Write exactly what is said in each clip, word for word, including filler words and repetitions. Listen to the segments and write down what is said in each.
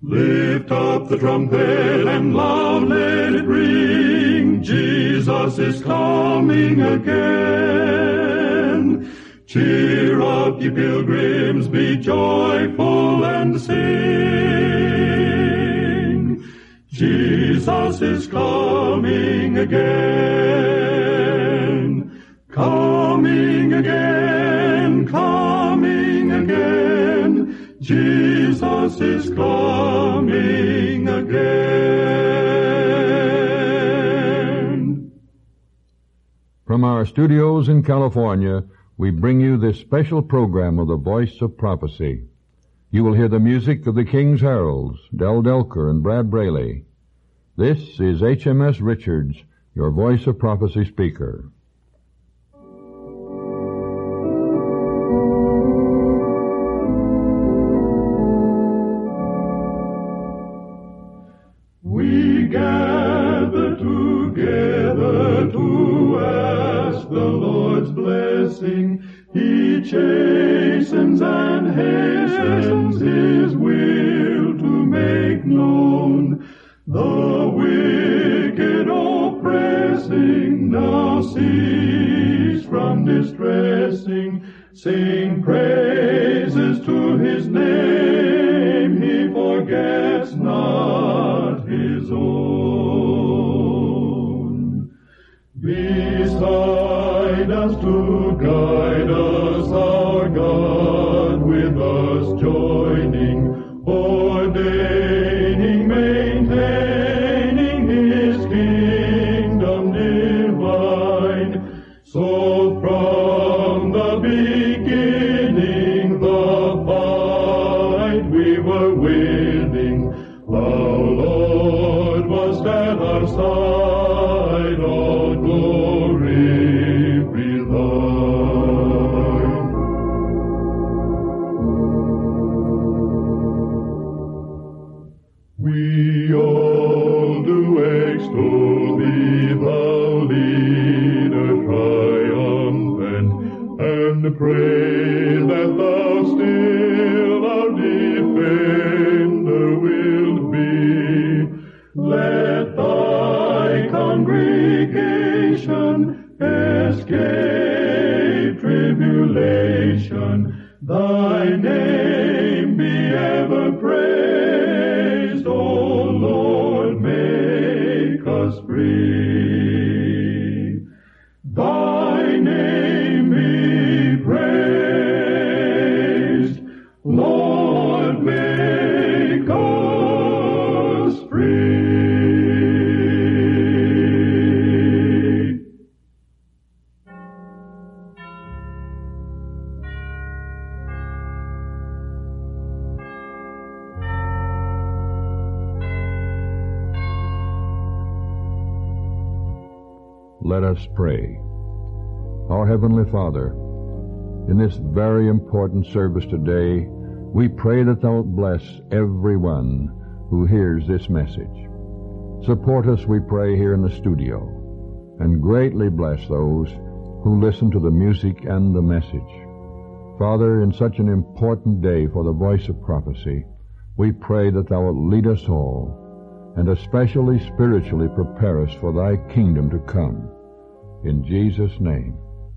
Lift up the trumpet and loud let it ring. Jesus is coming again. Cheer up, ye pilgrims, be joyful and sing. Jesus is coming again. Coming again, coming again. Jesus is coming again. From our studios in California, we bring you this special program of the Voice of Prophecy. You will hear the music of the King's Heralds, Del Delker and Brad Braley. This is H M S Richards, your Voice of Prophecy speaker. We gather together to ask the Lord's blessing. He chastens and hastens His will to make known. The wicked oppressing now cease from distressing. Sing praises to His name. He forgets not His own. Beside us to guide us, our God, with us joining, ordaining, maintaining His kingdom divine. So from the beginning the fight we were winning. The Lord was at our side, all glory be thine. We all do extol Thee, Thou leader triumphant, and pray that Thou still our defender wilt be. Let Thy congregation escape tribulation. Thy name be ever praised, O Lord, make us free. Thy name be praised, Lord, make us free. Let us pray. Our Heavenly Father, in this very important service today, we pray that Thou wilt bless everyone who hears this message. Support us, we pray, here in the studio, and greatly bless those who listen to the music and the message. Father, in such an important day for the Voice of Prophecy, we pray that Thou wilt lead us all, and especially spiritually prepare us for Thy kingdom to come. In Jesus' name.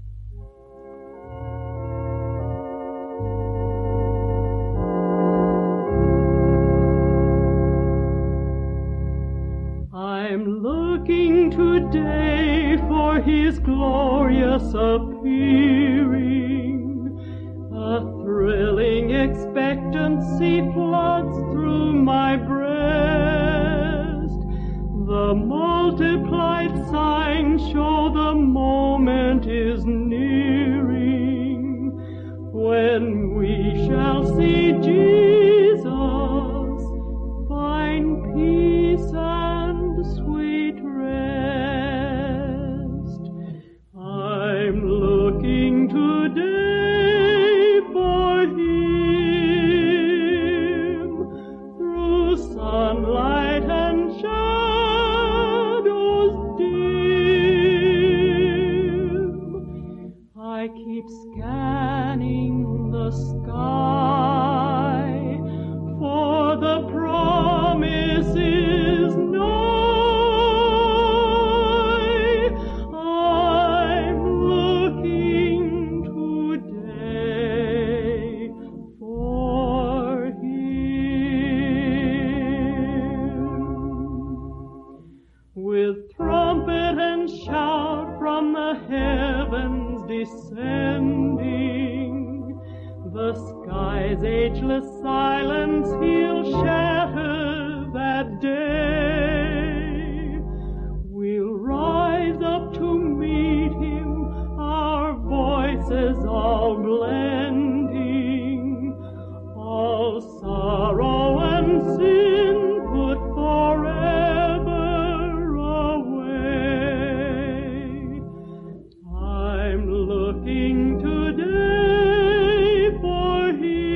I'm looking today for His glorious appearing. A thrilling expectancy floods through my breast. The multiplied signs show the moment is nearing, when we shall see Jesus, find peace and sweet rest. I'm looking today for Him, through sunlight and shadows dim. I keep scanning the sky sky's ageless silence he'll shatter that day. We'll rise up to meet him, our voices all blending, all sorrow and sin put forever away. I'm looking today for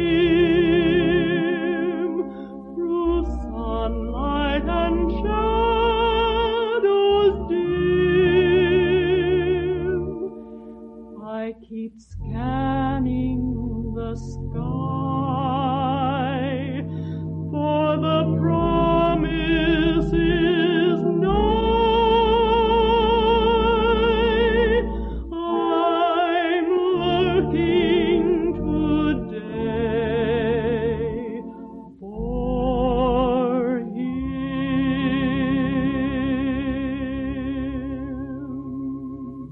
him through sunlight and shadows dim. I keep scanning the sky, for the promise is nigh. I'm looking today for him.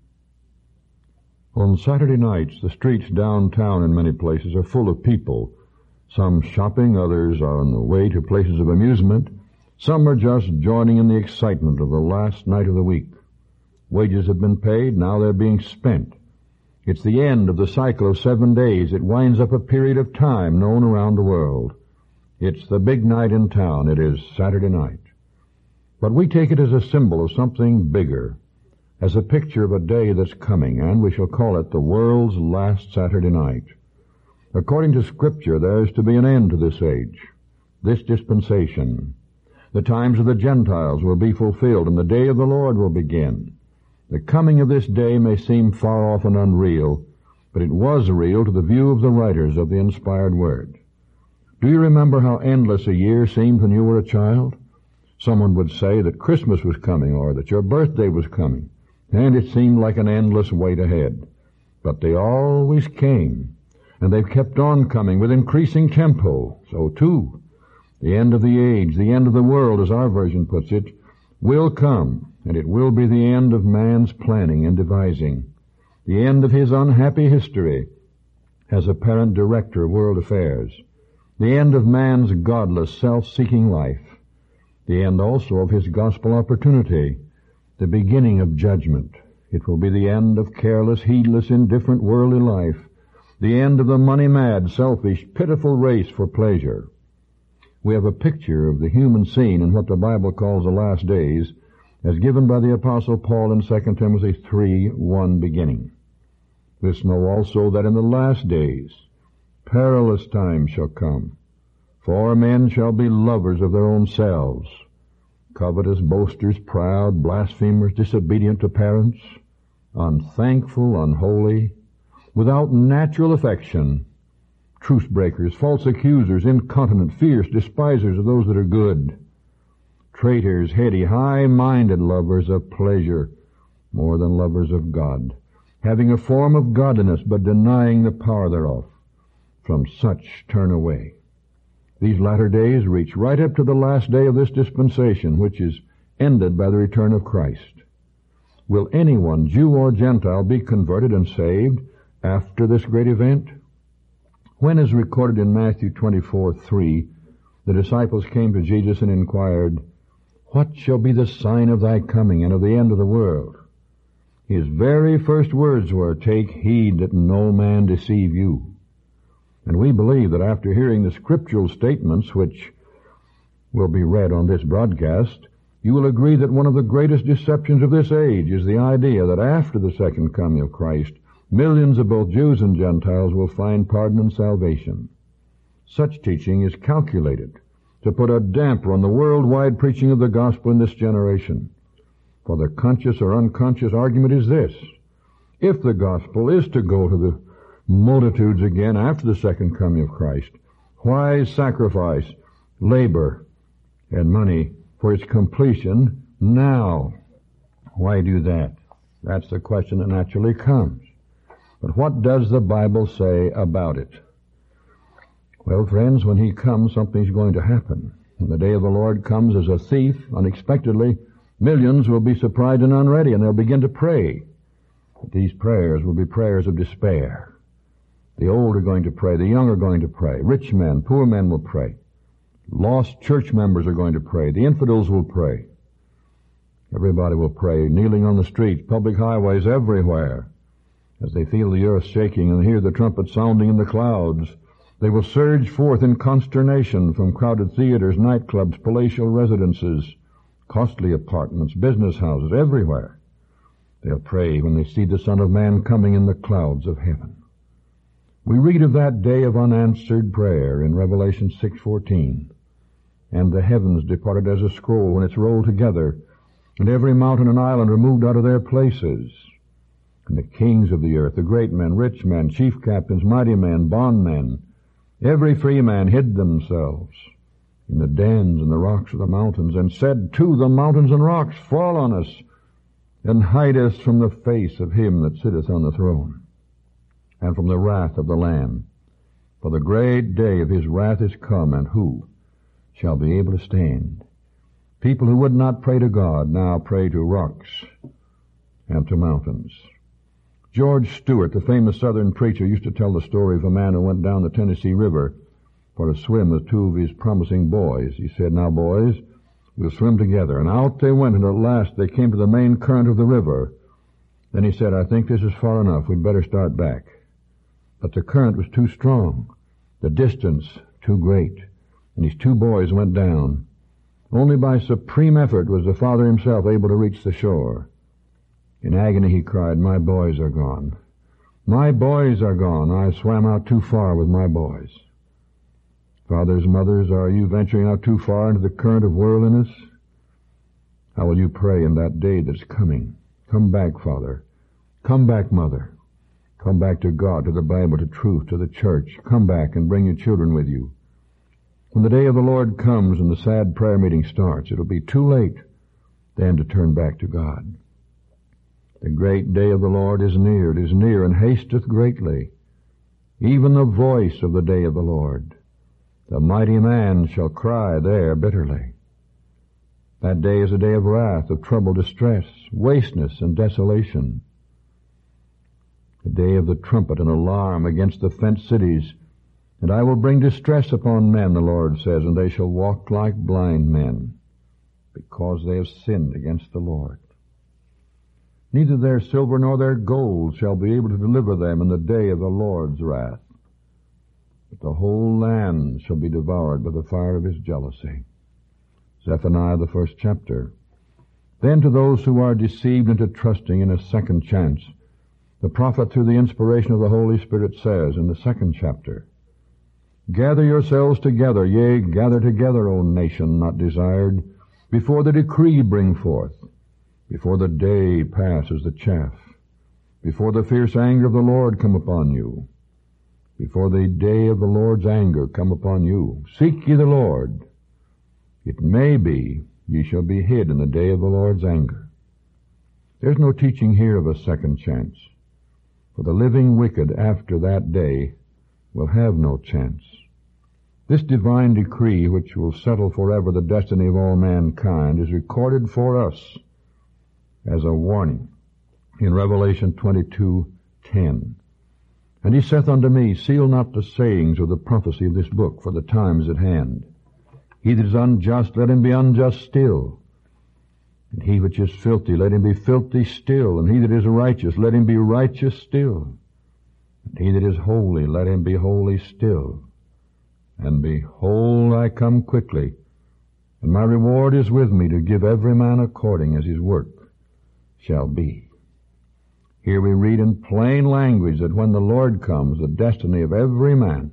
On Saturday nights, the streets downtown in many places are full of people. Some shopping, others are on the way to places of amusement. Some are just joining in the excitement of the last night of the week. Wages have been paid, now they're being spent. It's the end of the cycle of seven days. It winds up a period of time known around the world. It's the big night in town. It is Saturday night. But we take it as a symbol of something bigger, as a picture of a day that's coming, and we shall call it the world's last Saturday night. According to Scripture, there is to be an end to this age, this dispensation. The times of the Gentiles will be fulfilled, and the day of the Lord will begin. The coming of this day may seem far off and unreal, but it was real to the view of the writers of the inspired Word. Do you remember how endless a year seemed when you were a child? Someone would say that Christmas was coming, or that your birthday was coming, and it seemed like an endless wait ahead. But they always came. And they've kept on coming with increasing tempo. So, too, the end of the age, the end of the world, as our version puts it, will come, and it will be the end of man's planning and devising, the end of his unhappy history as apparent director of world affairs, the end of man's godless, self-seeking life, the end also of his gospel opportunity, the beginning of judgment. It will be the end of careless, heedless, indifferent worldly life, the end of the money-mad, selfish, pitiful race for pleasure. We have a picture of the human scene in what the Bible calls the last days, as given by the Apostle Paul in Second Timothy three one beginning. This know also that in the last days perilous times shall come, for men shall be lovers of their own selves, covetous, boasters, proud, blasphemers, disobedient to parents, unthankful, unholy, without natural affection, truce breakers, false accusers, incontinent, fierce, despisers of those that are good, traitors, heady, high-minded, lovers of pleasure more than lovers of God, having a form of godliness but denying the power thereof. From such turn away. These latter days reach right up to the last day of this dispensation, which is ended by the return of Christ. Will anyone, Jew or Gentile, be converted and saved after this great event? When is recorded in Matthew twenty-four three, the disciples came to Jesus and inquired, "What shall be the sign of thy coming and of the end of the world?" His very first words were, "Take heed that no man deceive you." And we believe that after hearing the scriptural statements which will be read on this broadcast, you will agree that one of the greatest deceptions of this age is the idea that after the second coming of Christ, millions of both Jews and Gentiles will find pardon and salvation. Such teaching is calculated to put a damper on the worldwide preaching of the gospel in this generation. For the conscious or unconscious argument is this: if the gospel is to go to the multitudes again after the second coming of Christ, why sacrifice labor and money for its completion now? Why do that? That's the question that naturally comes. But what does the Bible say about it? Well, friends, when he comes, something's going to happen. When the day of the Lord comes as a thief, unexpectedly, millions will be surprised and unready, and they'll begin to pray. But these prayers will be prayers of despair. The old are going to pray. The young are going to pray. Rich men, poor men will pray. Lost church members are going to pray. The infidels will pray. Everybody will pray, kneeling on the streets, public highways, everywhere. As they feel the earth shaking and hear the trumpet sounding in the clouds, they will surge forth in consternation from crowded theaters, nightclubs, palatial residences, costly apartments, business houses, everywhere. They'll pray when they see the Son of Man coming in the clouds of heaven. We read of that day of unanswered prayer in Revelation six fourteen. And the heavens departed as a scroll when it's rolled together, and every mountain and island removed out of their places. And the kings of the earth, the great men, rich men, chief captains, mighty men, bondmen, every free man hid themselves in the dens and the rocks of the mountains, and said to the mountains and rocks, Fall on us, and hide us from the face of him that sitteth on the throne, and from the wrath of the Lamb. For the great day of his wrath is come, and who shall be able to stand? People who would not pray to God now pray to rocks and to mountains. George Stewart, the famous Southern preacher, used to tell the story of a man who went down the Tennessee River for a swim with two of his promising boys. He said, Now, boys, we'll swim together. And out they went, and at last they came to the main current of the river. Then he said, I think this is far enough. We'd better start back. But the current was too strong, the distance too great, and his two boys went down. Only by supreme effort was the father himself able to reach the shore. In agony he cried, My boys are gone. My boys are gone. I swam out too far with my boys. Fathers, mothers, are you venturing out too far into the current of worldliness? How will you pray in that day that's coming? Come back, Father. Come back, Mother. Come back to God, to the Bible, to truth, to the church. Come back and bring your children with you. When the day of the Lord comes and the sad prayer meeting starts, it'll be too late then to turn back to God. The great day of the Lord is near. It is near and hasteth greatly. Even the voice of the day of the Lord. The mighty man shall cry there bitterly. That day is a day of wrath, of trouble, distress, wasteness, and desolation. The day of the trumpet and alarm against the fenced cities. And I will bring distress upon men, the Lord says, and they shall walk like blind men, because they have sinned against the Lord. Neither their silver nor their gold shall be able to deliver them in the day of the Lord's wrath. But the whole land shall be devoured by the fire of his jealousy. Zephaniah, the first chapter. Then to those who are deceived into trusting in a second chance, the prophet, through the inspiration of the Holy Spirit, says in the second chapter, Gather yourselves together, yea, gather together, O nation not desired, before the decree bring forth, before the day pass as the chaff, before the fierce anger of the Lord come upon you, before the day of the Lord's anger come upon you. Seek ye the Lord. It may be ye shall be hid in the day of the Lord's anger. There's no teaching here of a second chance, for the living wicked after that day will have no chance. This divine decree, which will settle forever the destiny of all mankind, is recorded for us as a warning in Revelation twenty-two ten. And he saith unto me, Seal not the sayings of the prophecy of this book, for the time is at hand. He that is unjust, let him be unjust still. And he which is filthy, let him be filthy still. And he that is righteous, let him be righteous still. And he that is holy, let him be holy still. And behold, I come quickly, and my reward is with me to give every man according as his work shall be. Here we read in plain language that when the Lord comes, the destiny of every man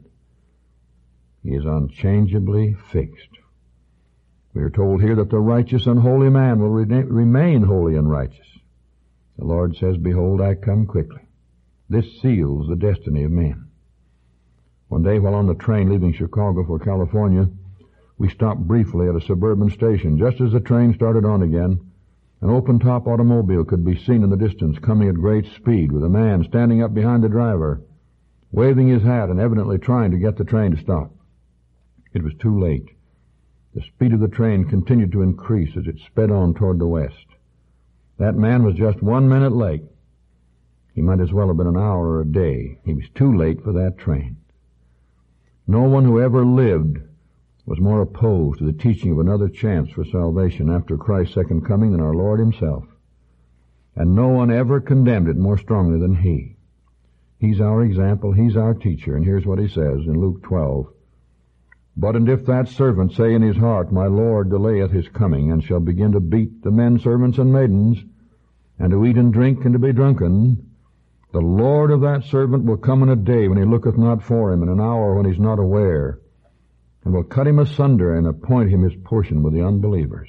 is unchangeably fixed. We are told here that the righteous and holy man will re- remain holy and righteous. The Lord says, Behold, I come quickly. This seals the destiny of men. One day while on the train leaving Chicago for California, we stopped briefly at a suburban station. Just as the train started on again, an open-top automobile could be seen in the distance coming at great speed with a man standing up behind the driver, waving his hat and evidently trying to get the train to stop. It was too late. The speed of the train continued to increase as it sped on toward the west. That man was just one minute late. He might as well have been an hour or a day. He was too late for that train. No one who ever lived was more opposed to the teaching of another chance for salvation after Christ's second coming than our Lord himself. And no one ever condemned it more strongly than he. He's our example, he's our teacher, and here's what he says in Luke twelve. But and if that servant say in his heart, My Lord delayeth his coming, and shall begin to beat the men servants and maidens, and to eat and drink and to be drunken, the Lord of that servant will come in a day when he looketh not for him, in an hour when he's not aware, and will cut him asunder and appoint him his portion with the unbelievers.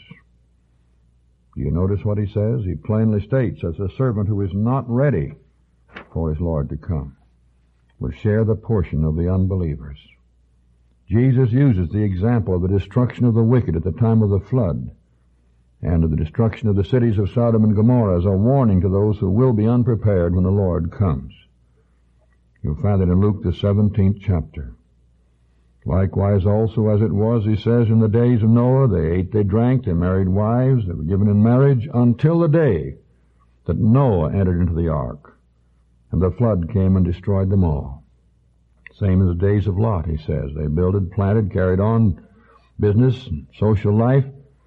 Do you notice what he says? He plainly states, as a servant who is not ready for his Lord to come will share the portion of the unbelievers. Jesus uses the example of the destruction of the wicked at the time of the flood and of the destruction of the cities of Sodom and Gomorrah as a warning to those who will be unprepared when the Lord comes. You'll find it in Luke the seventeenth chapter. Likewise also as it was, he says, in the days of Noah, they ate, they drank, they married wives, they were given in marriage until the day that Noah entered into the ark, and the flood came and destroyed them all. Same as the days of Lot, he says. They builded, planted, carried on business, social life.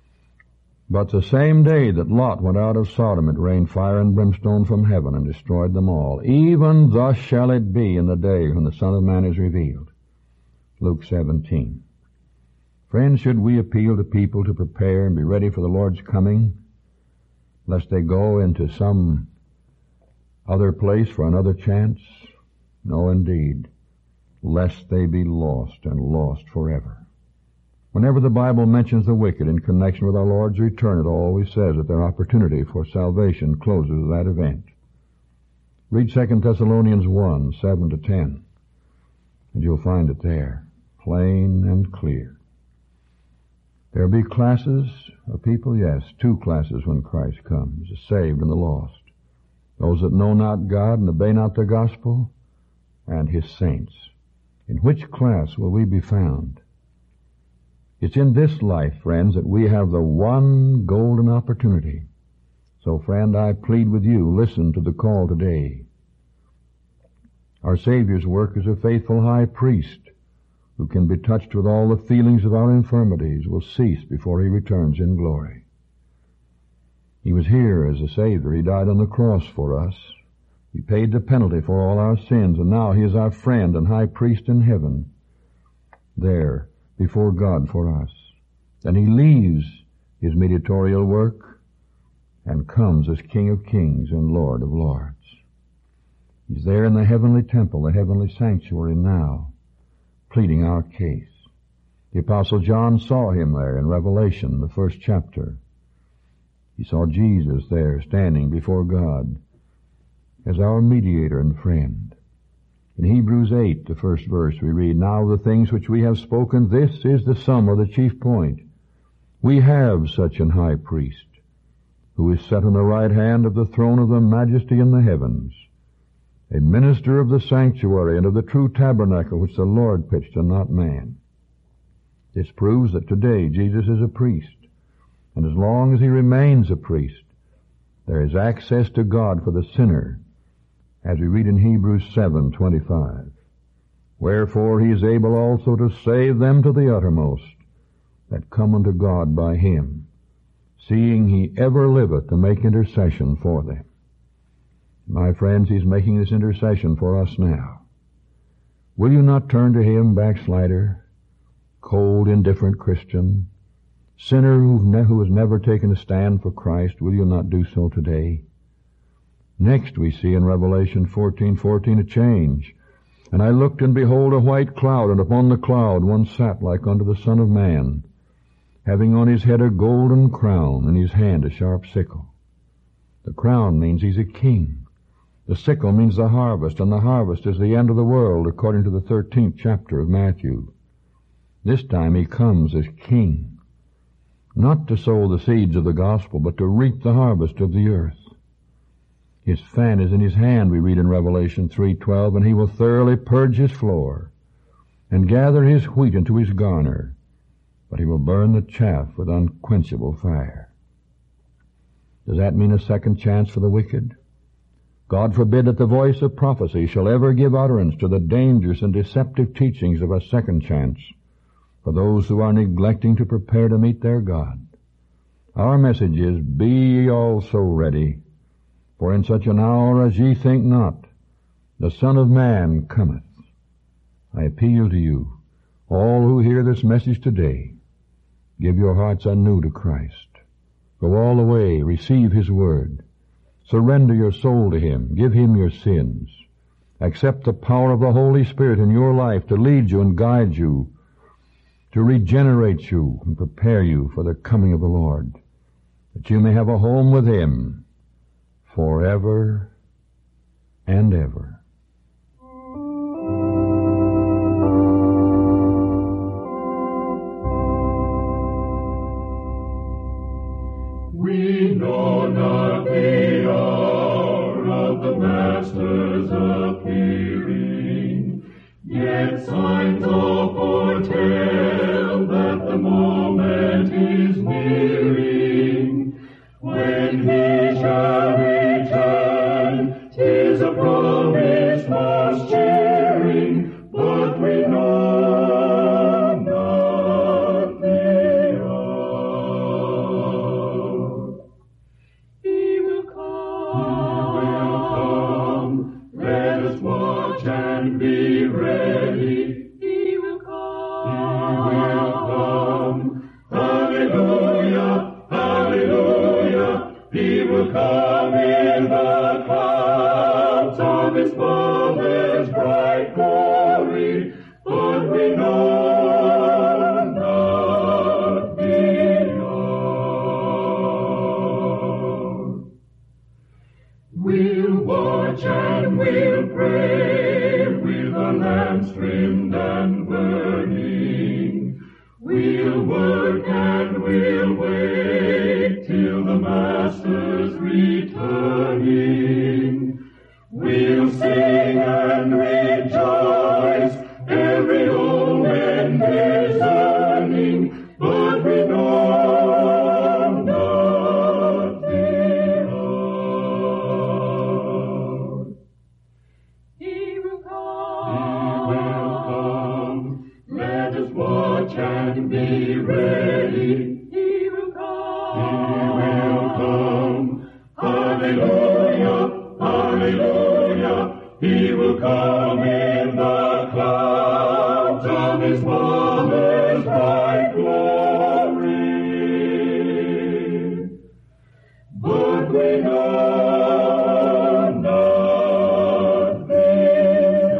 But the same day that Lot went out of Sodom, it rained fire and brimstone from heaven and destroyed them all. Even thus shall it be in the day when the Son of Man is revealed. Luke seventeen. Friends, should we appeal to people to prepare and be ready for the Lord's coming, lest they go into some other place for another chance? No, indeed, lest they be lost and lost forever. Whenever the Bible mentions the wicked in connection with our Lord's return, it always says that their opportunity for salvation closes with that event. Read Second Thessalonians one, seven to ten, and you'll find it there, plain and clear. There'll be classes of people, yes, two classes when Christ comes, the saved and the lost. Those that know not God and obey not the gospel, and his saints. In which class will we be found? It's in this life, friends, that we have the one golden opportunity. So, friend, I plead with you, listen to the call today. Our Savior's work as a faithful high priest, who can be touched with all the feelings of our infirmities, will cease before he returns in glory. He was here as a Savior. He died on the cross for us. He paid the penalty for all our sins, and now he is our friend and high priest in heaven, there before God for us. Then he leaves his mediatorial work and comes as King of kings and Lord of lords. He's there in the heavenly temple, the heavenly sanctuary now, pleading our case. The Apostle John saw him there in Revelation, the first chapter. He saw Jesus there standing before God as our mediator and friend. In Hebrews eight, the first verse, we read, Now the things which we have spoken, this is the sum or the chief point. We have such an high priest, who is set on the right hand of the throne of the majesty in the heavens, a minister of the sanctuary and of the true tabernacle which the Lord pitched and not man. This proves that today Jesus is a priest, and as long as he remains a priest, there is access to God for the sinner, as we read in Hebrews seven twenty-five. Wherefore he is able also to save them to the uttermost that come unto God by him, seeing he ever liveth to make intercession for them. My friends, he's making this intercession for us now. Will you not turn to him, backslider, cold, indifferent Christian, sinner who has never taken a stand for Christ? Will you not do so today? Next we see in Revelation fourteen fourteen a change. And I looked, and behold a white cloud, and upon the cloud one sat like unto the Son of Man, having on his head a golden crown, and his hand a sharp sickle. The crown means he's a king. The sickle means the harvest, and the harvest is the end of the world, according to the thirteenth chapter of Matthew. This time he comes as king, not to sow the seeds of the gospel, but to reap the harvest of the earth. His fan is in his hand, we read in Revelation three twelve, and he will thoroughly purge his floor, and gather his wheat into his garner, but he will burn the chaff with unquenchable fire. Does that mean a second chance for the wicked? God forbid that the voice of prophecy shall ever give utterance to the dangerous and deceptive teachings of a second chance for those who are neglecting to prepare to meet their God. Our message is, be ye also ready, for in such an hour as ye think not, the Son of Man cometh. I appeal to you, all who hear this message today, give your hearts anew to Christ. Go all the way, receive His Word. Surrender your soul to Him. Give Him your sins. Accept the power of the Holy Spirit in your life to lead you and guide you, to regenerate you and prepare you for the coming of the Lord, that you may have a home with Him forever and ever. We know not the hour of the Master's appearing, yet signs all foretell that the moment is nearing. When He shall return, 'tis a promise most cheering, but we know not the hour. He will come. Let us watch and be ready. He will come. He will come. Hallelujah, hallelujah. He will come in the clouds of His Father's bright glory, but we know not the hour. We'll watch and we'll pray with our lamps trimmed and burning. We'll work and we'll wait till the Master's returning. We'll sing and rejoice, every old man discerning, but we know not the hour. He will come. He will come. Let us watch and be ready. He will come. He will come. Hallelujah, hallelujah. He will come in the clouds of His Father's bright glory, but we know not the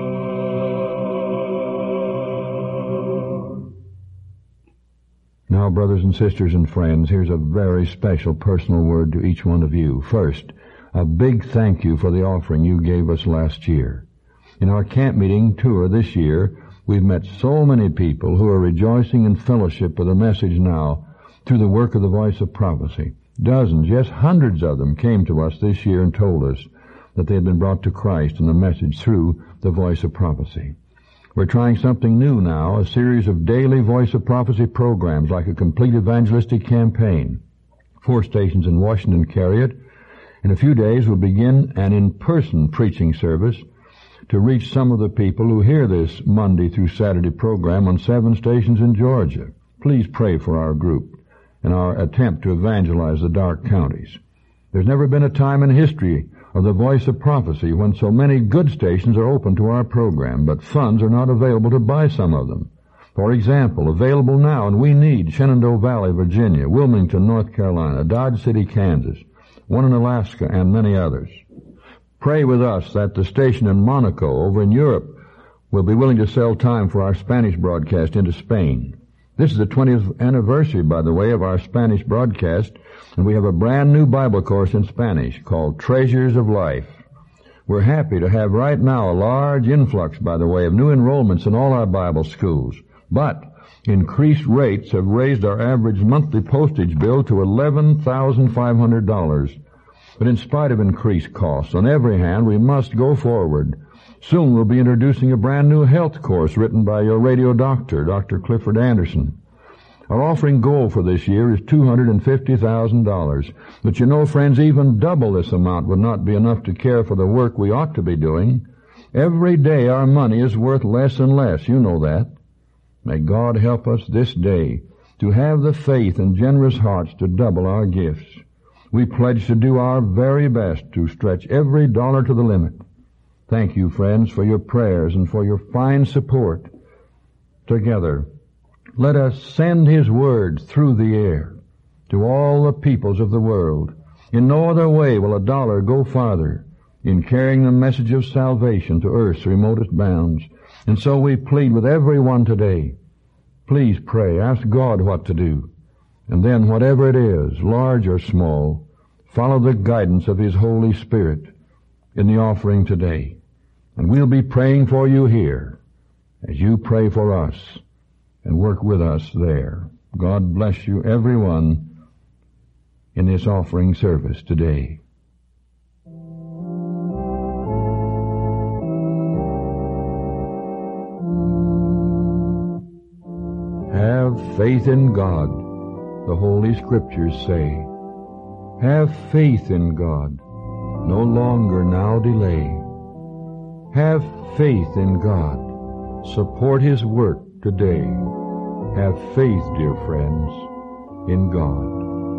hour. Now, brothers and sisters and friends, here's a very special personal word to each one of you. First, a big thank you for the offering you gave us last year. In our camp meeting tour this year, we've met so many people who are rejoicing in fellowship with the message now through the work of the Voice of Prophecy. Dozens, yes, hundreds of them came to us this year and told us that they had been brought to Christ in the message through the Voice of Prophecy. We're trying something new now, a series of daily Voice of Prophecy programs like a complete evangelistic campaign. Four stations in Washington carry it. In a few days, we'll begin an in-person preaching service to reach some of the people who hear this Monday through Saturday program on seven stations in Georgia. Please pray for our group and our attempt to evangelize the dark counties. There's never been a time in history of the Voice of Prophecy when so many good stations are open to our program, but funds are not available to buy some of them. For example, available now, and we need Shenandoah Valley, Virginia, Wilmington, North Carolina, Dodge City, Kansas, one in Alaska, and many others. Pray with us that the station in Monaco, over in Europe, will be willing to sell time for our Spanish broadcast into Spain. This is the twentieth anniversary, by the way, of our Spanish broadcast, and we have a brand new Bible course in Spanish called Treasures of Life. We're happy to have right now a large influx, by the way, of new enrollments in all our Bible schools, but increased rates have raised our average monthly postage bill to eleven thousand five hundred dollars. But in spite of increased costs, on every hand, we must go forward. Soon we'll be introducing a brand new health course written by your radio doctor, Doctor Clifford Anderson. Our offering goal for this year is two hundred fifty thousand dollars. But you know, friends, even double this amount would not be enough to care for the work we ought to be doing. Every day our money is worth less and less. You know that. May God help us this day to have the faith and generous hearts to double our gifts. We pledge to do our very best to stretch every dollar to the limit. Thank you, friends, for your prayers and for your fine support. Together, let us send His word through the air to all the peoples of the world. In no other way will a dollar go farther in carrying the message of salvation to earth's remotest bounds. And so we plead with everyone today, please pray, ask God what to do. And then whatever it is, large or small, follow the guidance of His Holy Spirit in the offering today. And we'll be praying for you here as you pray for us and work with us there. God bless you, everyone, in this offering service today. Have faith in God, the Holy Scriptures say. Have faith in God, no longer now delay. Have faith in God, support His work today. Have faith, dear friends, in God.